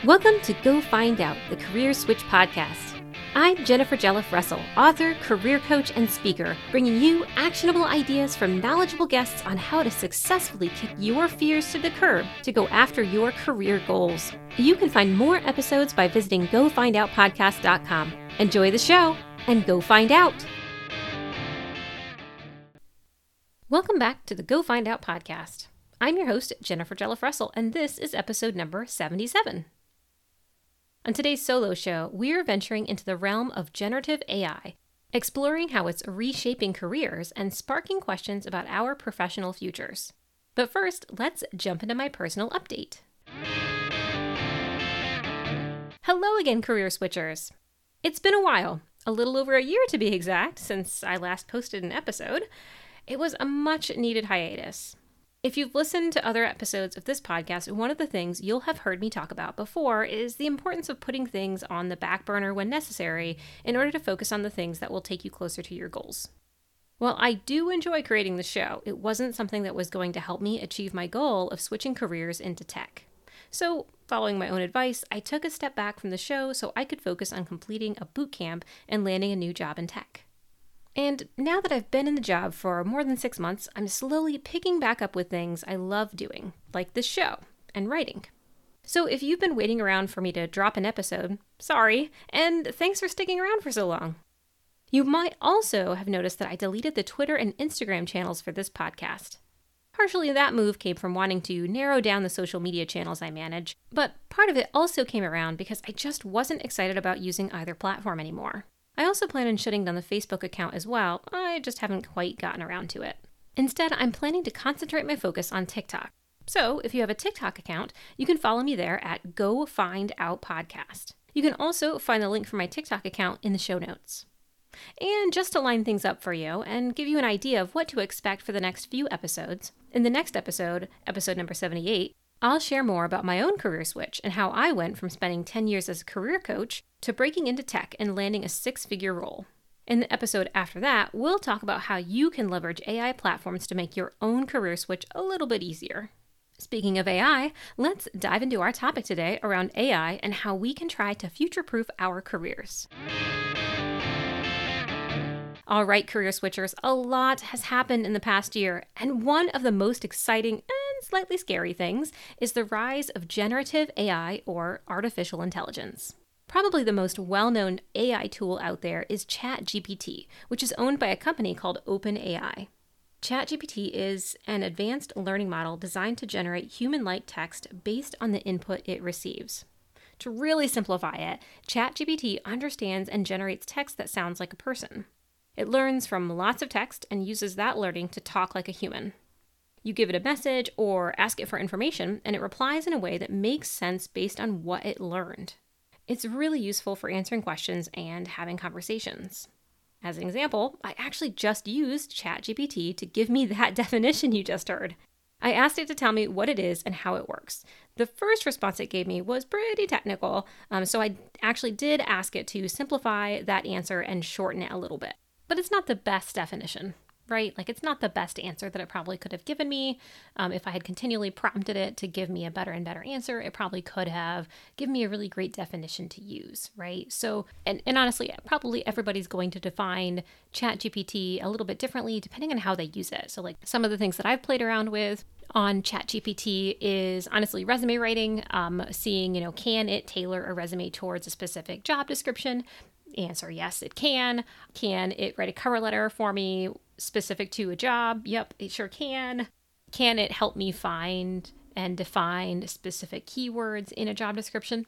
Welcome to Go Find Out, the Career Switch podcast. I'm Jennifer Jelliff Russell, author, career coach, and speaker, bringing you actionable ideas from knowledgeable guests on how to successfully kick your fears to the curb to go after your career goals. You can find more episodes by visiting GoFindOutPodcast.com. Enjoy the show and go find out. Welcome back to the Go Find Out podcast. I'm your host, Jennifer Jelliff Russell, and this is episode number 77. On today's solo show, we're venturing into the realm of generative AI, exploring how it's reshaping careers and sparking questions about our professional futures. But first, let's jump into my personal update. Hello again, career switchers. It's been a while, a little over a year to be exact, since I last posted an episode. It was a much-needed hiatus. If you've listened to other episodes of this podcast, one of the things you'll have heard me talk about before is the importance of putting things on the back burner when necessary in order to focus on the things that will take you closer to your goals. While I do enjoy creating the show, it wasn't something that was going to help me achieve my goal of switching careers into tech. So, following my own advice, I took a step back from the show so I could focus on completing a boot camp and landing a new job in tech. And now that I've been in the job for more than 6 months, I'm slowly picking back up with things I love doing, like this show and writing. So if you've been waiting around for me to drop an episode, sorry, and thanks for sticking around for so long. You might also have noticed that I deleted the Twitter and Instagram channels for this podcast. Partially that move came from wanting to narrow down the social media channels I manage, but part of it also came around because I just wasn't excited about using either platform anymore. I also plan on shutting down the Facebook account as well, I just haven't quite gotten around to it. Instead, I'm planning to concentrate my focus on TikTok. So, if you have a TikTok account, you can follow me there at Go Find Out Podcast. You can also find the link for my TikTok account in the show notes. And just to line things up for you and give you an idea of what to expect for the next few episodes, in the next episode, episode number 78, I'll share more about my own career switch and how I went from spending 10 years as a career coach to breaking into tech and landing a 6-figure role. In the episode after that, we'll talk about how you can leverage AI platforms to make your own career switch a little bit easier. Speaking of AI, let's dive into our topic today around AI and how we can try to future-proof our careers. All right, career switchers, a lot has happened in the past year, and one of the most exciting and slightly scary things is the rise of generative AI or artificial intelligence. Probably the most well-known AI tool out there is ChatGPT, which is owned by a company called OpenAI. ChatGPT is an advanced learning model designed to generate human-like text based on the input it receives. To really simplify it, ChatGPT understands and generates text that sounds like a person. It learns from lots of text and uses that learning to talk like a human. You give it a message or ask it for information, and it replies in a way that makes sense based on what it learned. It's really useful for answering questions and having conversations. As an example, I actually just used ChatGPT to give me that definition you just heard. I asked it to tell me what it is and how it works. The first response it gave me was pretty technical, so I actually did ask it to simplify that answer and shorten it a little bit. But it's not the best definition, right? Like, it's not the best answer that it probably could have given me. If I had continually prompted it to give me a better and better answer, it probably could have given me a really great definition to use, right? So, and honestly, probably everybody's going to define ChatGPT a little bit differently depending on how they use it. So, like, some of the things that I've played around with on ChatGPT is honestly resume writing, seeing, can it tailor a resume towards a specific job description? Answer, yes, it can. Can it write a cover letter for me specific to a job? Yep, it sure can. Can it help me find and define specific keywords in a job description?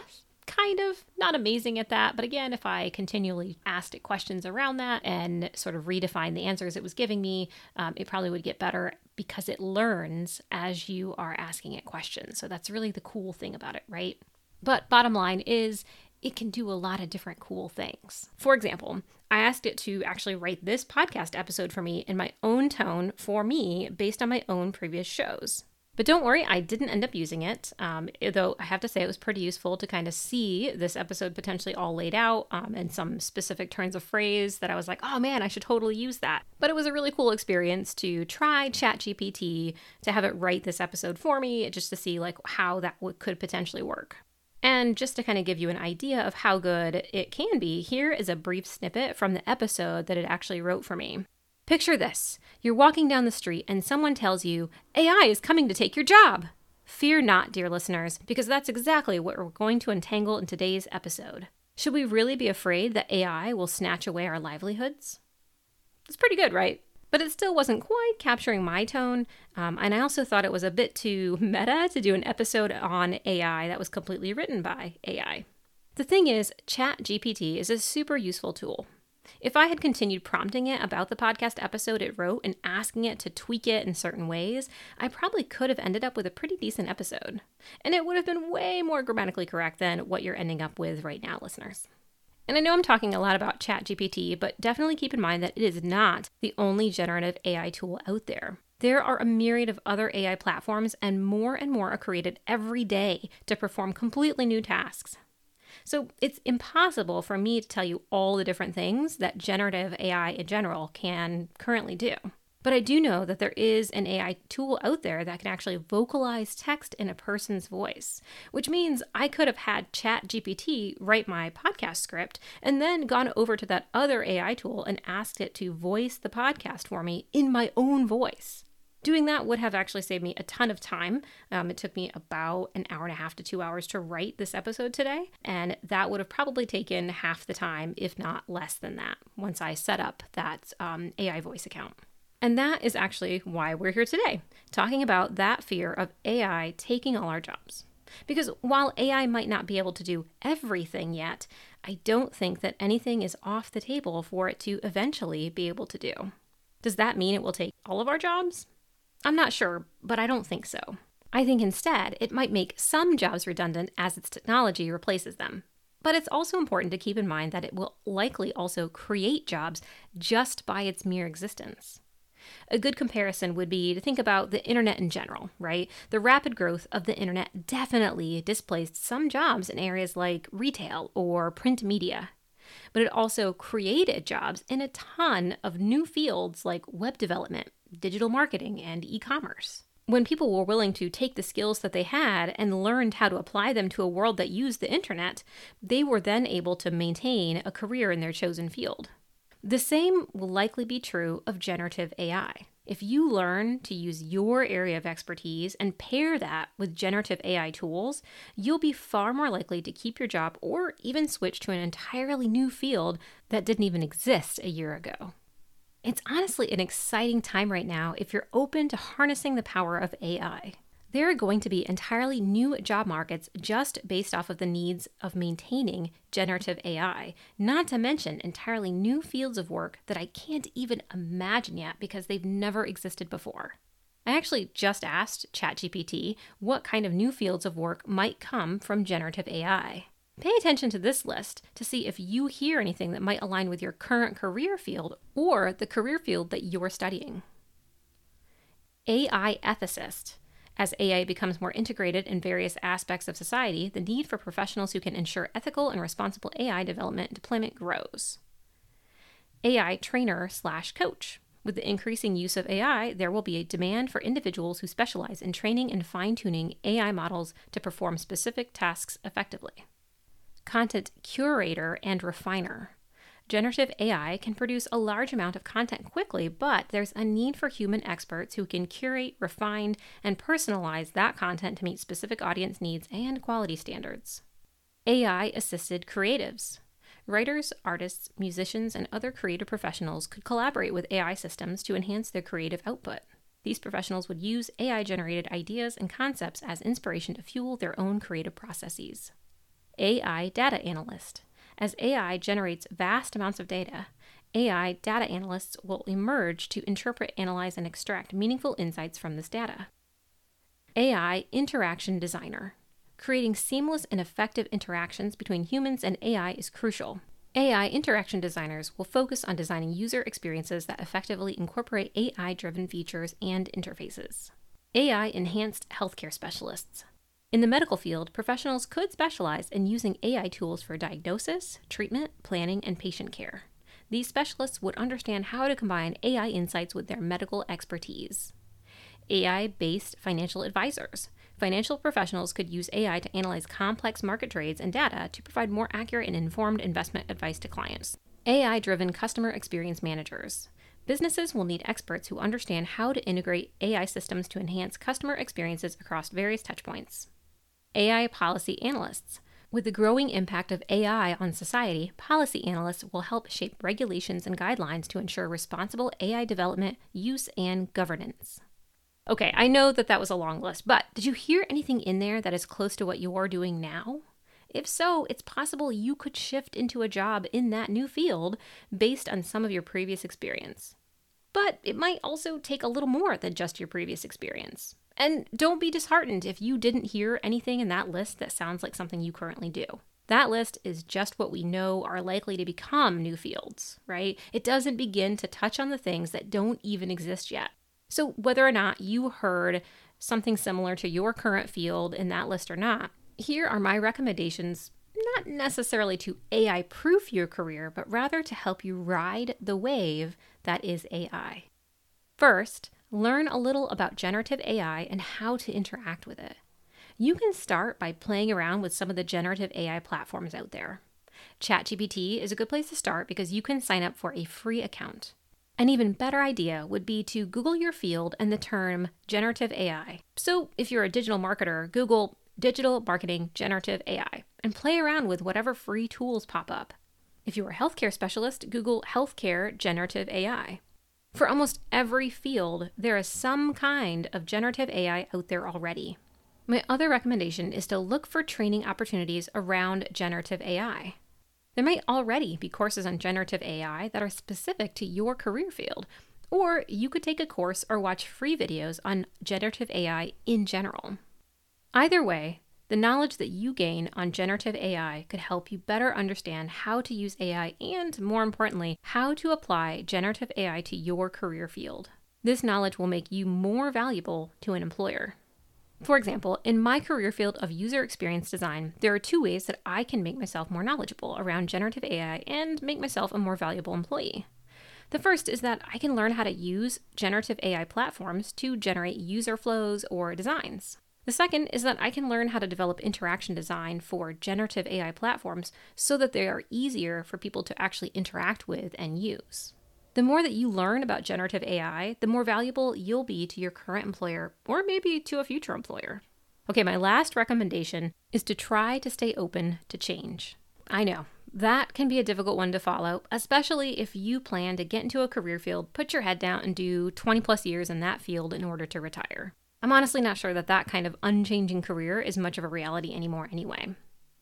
Kind of. Not amazing at that. But again, if I continually asked it questions around that and sort of redefine the answers it was giving me, it probably would get better because it learns as you are asking it questions. So that's really the cool thing about it, right? But bottom line is, it can do a lot of different cool things. For example, I asked it to actually write this podcast episode for me in my own tone for me based on my own previous shows. But don't worry, I didn't end up using it, though I have to say it was pretty useful to kind of see this episode potentially all laid out and some specific turns of phrase that I was like, oh man, I should totally use that. But it was a really cool experience to try ChatGPT to have it write this episode for me just to see like how that could potentially work. And just to kind of give you an idea of how good it can be, here is a brief snippet from the episode that it actually wrote for me. Picture this. You're walking down the street and someone tells you, AI is coming to take your job. Fear not, dear listeners, because that's exactly what we're going to untangle in today's episode. Should we really be afraid that AI will snatch away our livelihoods? It's pretty good, right? But it still wasn't quite capturing my tone, and I also thought it was a bit too meta to do an episode on AI that was completely written by AI. The thing is, ChatGPT is a super useful tool. If I had continued prompting it about the podcast episode it wrote and asking it to tweak it in certain ways, I probably could have ended up with a pretty decent episode. And it would have been way more grammatically correct than what you're ending up with right now, listeners. And I know I'm talking a lot about ChatGPT, but definitely keep in mind that it is not the only generative AI tool out there. There are a myriad of other AI platforms, and more are created every day to perform completely new tasks. So it's impossible for me to tell you all the different things that generative AI in general can currently do. But I do know that there is an AI tool out there that can actually vocalize text in a person's voice, which means I could have had ChatGPT write my podcast script and then gone over to that other AI tool and asked it to voice the podcast for me in my own voice. Doing that would have actually saved me a ton of time. It took me about an hour and a half to 2 hours to write this episode today, and that would have probably taken half the time, if not less than that, once I set up that AI voice account. And that is actually why we're here today, talking about that fear of AI taking all our jobs. Because while AI might not be able to do everything yet, I don't think that anything is off the table for it to eventually be able to do. Does that mean it will take all of our jobs? I'm not sure, but I don't think so. I think instead, it might make some jobs redundant as its technology replaces them. But it's also important to keep in mind that it will likely also create jobs just by its mere existence. A good comparison would be to think about the internet in general, right? The rapid growth of the internet definitely displaced some jobs in areas like retail or print media. But it also created jobs in a ton of new fields like web development, digital marketing, and e-commerce. When people were willing to take the skills that they had and learned how to apply them to a world that used the internet, they were then able to maintain a career in their chosen field. The same will likely be true of generative AI. If you learn to use your area of expertise and pair that with generative AI tools, you'll be far more likely to keep your job or even switch to an entirely new field that didn't even exist a year ago. It's honestly an exciting time right now if you're open to harnessing the power of AI. There are going to be entirely new job markets just based off of the needs of maintaining generative AI, not to mention entirely new fields of work that I can't even imagine yet because they've never existed before. I actually just asked ChatGPT what kind of new fields of work might come from generative AI. Pay attention to this list to see if you hear anything that might align with your current career field or the career field that you're studying. AI ethicist. As AI becomes more integrated in various aspects of society, the need for professionals who can ensure ethical and responsible AI development and deployment grows. AI trainer/coach. With the increasing use of AI, there will be a demand for individuals who specialize in training and fine-tuning AI models to perform specific tasks effectively. Content curator and refiner. Generative AI can produce a large amount of content quickly, but there's a need for human experts who can curate, refine, and personalize that content to meet specific audience needs and quality standards. AI-assisted creatives. Writers, artists, musicians, and other creative professionals could collaborate with AI systems to enhance their creative output. These professionals would use AI-generated ideas and concepts as inspiration to fuel their own creative processes. AI data analyst. As AI generates vast amounts of data, AI data analysts will emerge to interpret, analyze, and extract meaningful insights from this data. AI interaction designer. Creating seamless and effective interactions between humans and AI is crucial. AI interaction designers will focus on designing user experiences that effectively incorporate AI-driven features and interfaces. AI-enhanced healthcare specialists. In the medical field, professionals could specialize in using AI tools for diagnosis, treatment, planning, and patient care. These specialists would understand how to combine AI insights with their medical expertise. AI-based financial advisors. Financial professionals could use AI to analyze complex market trades and data to provide more accurate and informed investment advice to clients. AI-driven customer experience managers. Businesses will need experts who understand how to integrate AI systems to enhance customer experiences across various touchpoints. AI policy analysts. With the growing impact of AI on society, policy analysts will help shape regulations and guidelines to ensure responsible AI development, use, and governance. Okay, I know that was a long list, but did you hear anything in there that is close to what you're doing now? If so, it's possible you could shift into a job in that new field based on some of your previous experience. But it might also take a little more than just your previous experience. And don't be disheartened if you didn't hear anything in that list that sounds like something you currently do. That list is just what we know are likely to become new fields, right? It doesn't begin to touch on the things that don't even exist yet. So whether or not you heard something similar to your current field in that list or not, here are my recommendations, not necessarily to AI-proof your career, but rather to help you ride the wave that is AI. First, learn a little about generative AI and how to interact with it. You can start by playing around with some of the generative AI platforms out there. ChatGPT is a good place to start because you can sign up for a free account. An even better idea would be to Google your field and the term generative AI. So if you're a digital marketer, Google digital marketing generative AI and play around with whatever free tools pop up. If you're a healthcare specialist, Google healthcare generative AI. For almost every field, there is some kind of generative AI out there already. My other recommendation is to look for training opportunities around generative AI. There might already be courses on generative AI that are specific to your career field, or you could take a course or watch free videos on generative AI in general. Either way, the knowledge that you gain on generative AI could help you better understand how to use AI and, more importantly, how to apply generative AI to your career field. This knowledge will make you more valuable to an employer. For example, in my career field of user experience design, there are 2 ways that I can make myself more knowledgeable around generative AI and make myself a more valuable employee. The first is that I can learn how to use generative AI platforms to generate user flows or designs. The second is that I can learn how to develop interaction design for generative AI platforms so that they are easier for people to actually interact with and use. The more that you learn about generative AI, the more valuable you'll be to your current employer or maybe to a future employer. Okay, my last recommendation is to try to stay open to change. I know, that can be a difficult one to follow, especially if you plan to get into a career field, put your head down and do 20 plus years in that field in order to retire. I'm honestly not sure that kind of unchanging career is much of a reality anymore anyway.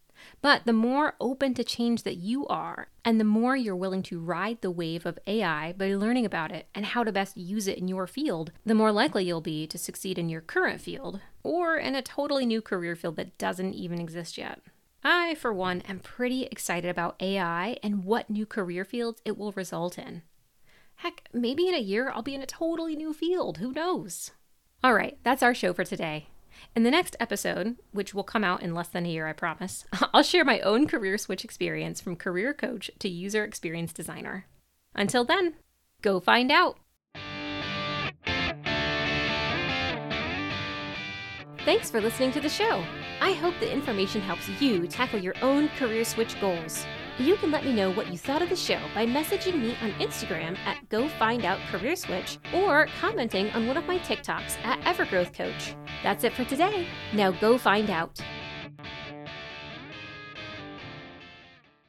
But the more open to change that you are, and the more you're willing to ride the wave of AI by learning about it and how to best use it in your field, the more likely you'll be to succeed in your current field or in a totally new career field that doesn't even exist yet. I, for one, am pretty excited about AI and what new career fields it will result in. Heck, maybe in a year I'll be in a totally new field. Who knows? All right, that's our show for today. In the next episode, which will come out in less than a year, I promise, I'll share my own career switch experience from career coach to user experience designer. Until then, go find out. Thanks for listening to the show. I hope the information helps you tackle your own career switch goals. You can let me know what you thought of the show by messaging me on Instagram at GoFindOutCareerSwitch or commenting on one of my TikToks at EvergrowthCoach. That's it for today. Now go find out.